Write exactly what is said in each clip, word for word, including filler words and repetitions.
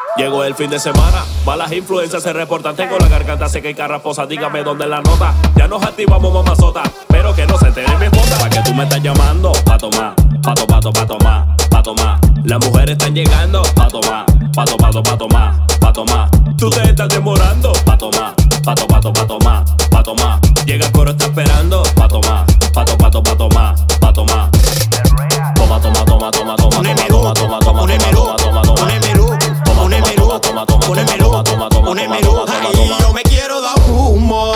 Llegó el fin de semana, malas influencias se reportan. Tengo la garganta seca y carraposa, dígame dónde la nota. Ya nos activamos, mamazota, pero que no se entere mi esposa. Pa' que tú me estás llamando, pa' tomar, pa' tomar, pa' tomar, pa' tomar. Las mujeres están llegando, pa' tomar, pa' tomar, pa' tomar, pa' tomar. Tú te estás demorando, pa' tomar, pa' tomar, pa' tomar, pa' tomar. Llega el coro, está esperando, pa' tomar, pa' tomar, pa' tomar, pa' tomar. Toma, toma, toma, toma, toma, toma, toma, toma, toma, toma, toma, toma, toma. Yo me quiero dar un humo.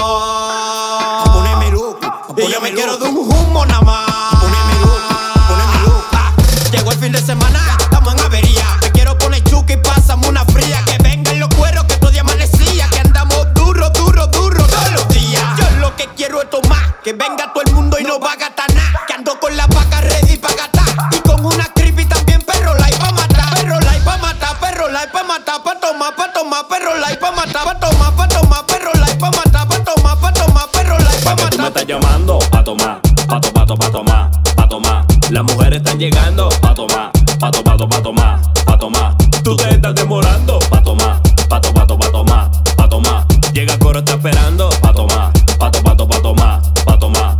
Poneme loco. Y yo me quiero dar un humo nada más. Poneme loco. Poneme loco. Llegó el fin de semana, estamos en avería. Me quiero poner chuca y pásame una fría. Que vengan los cueros que todo día amanecía. Que andamos duro, duro, duro todos los días. Yo lo que quiero es tomar. Que venga todo el mundo y no va a gastar nada. Que ando con la vaca ready pa' gastar. Y con una creepy también perro like pa' matar. Perro like pa' matar, perro like pa' matar. Pa' tomar, pa' tomar, perro like pa' matar. Pa' tomar, pa' tomar, perro like pa' matar. Pa' tomar, pa' tomar, perro like pa' matar. Tú me estás llamando, pa' tomar, pa' tomar, pa' tomar, pa' tomar. Las mujeres están llegando, pa' tomar, pa' tomar, pa' tomar, pa' tomar. Tú te estás demorando, pa' tomar, pa' tomar, pa' tomar, pa' tomar. Llega el coro, está esperando, pa' tomar, pa' tomar, pa' tomar, pa' tomar.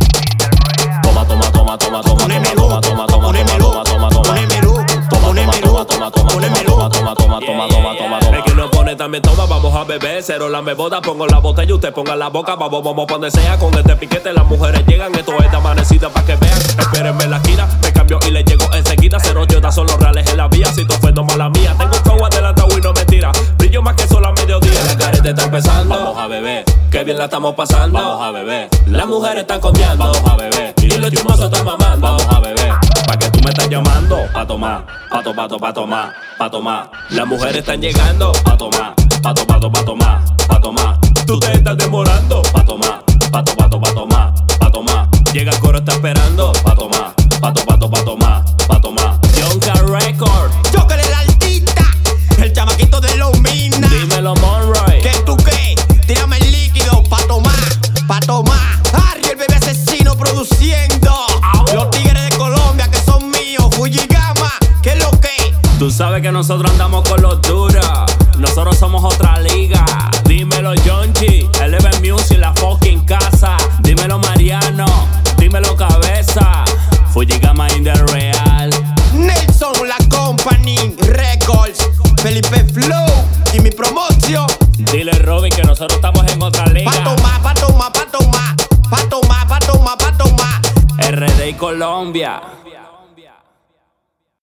Toma, toma, toma, toma, toma, toma, toma, toma, toma, toma, toma, toma, toma. Poneme loco. Toma, toma, toma, toma, toma, toma, toma, toma, toma, toma, toma, toma. El que no pone también toma, vamos a beber. Cero la me boda, pongo la botella, usted ponga la boca. Vamos, vamos, donde sea, con este piquete las mujeres llegan. Esto es de amanecida pa' que vean. Espérenme en la esquina, me cambio y le llego enseguida. Cero yotas son los reales en la vía, si tú fue no mala mía. Tengo un flow adelantado y no mentira. Brillo más que sol a mediodía. La careta está empezando, vamos a beber. Qué bien la estamos pasando, vamos a beber. Las mujeres están comiendo, vamos a beber. Y los chismosos están mamando, vamos a beber. Pa' que tú me estás llamando, pa' tomar, pa' tomar, pa' tomar, pa' tomar. Las mujeres están llegando, pa' tomar, pa' tomar, pa' tomar, pa' tomar. Tú te estás demorando, pa' tomar, pa' tomar, pa' tomar, pa' tomar. Llega el coro, está esperando, pa' tomar, pa' tomar, pa' tomar, pa' tomar. Yonka Record, Jócale la altita, el chamaquito de los minas. dímelo Monroy. ¿Qué tú qué? Tírame el líquido pa' tomar, pa' tomar. Harry, el bebé asesino produciendo. Los tigres de Colombia que son míos. Fujigama, ¿qué es lo que? Tú sabes que nosotros andamos con los duros. Nosotros somos otra liga. Dímelo Yonchi, Eleven Music, la fucking casa. Dímelo Mariano, dímelo Cabeza. Fujigama in the real. Nelson, la company, Records, Felipe Flow y mi promoción. Dile Robin que nosotros estamos en otra liga. Pa' tomar, pa' tomar, pa' tomar, pa' tomar, pa' tomar, pa' tomar. R D y Colombia.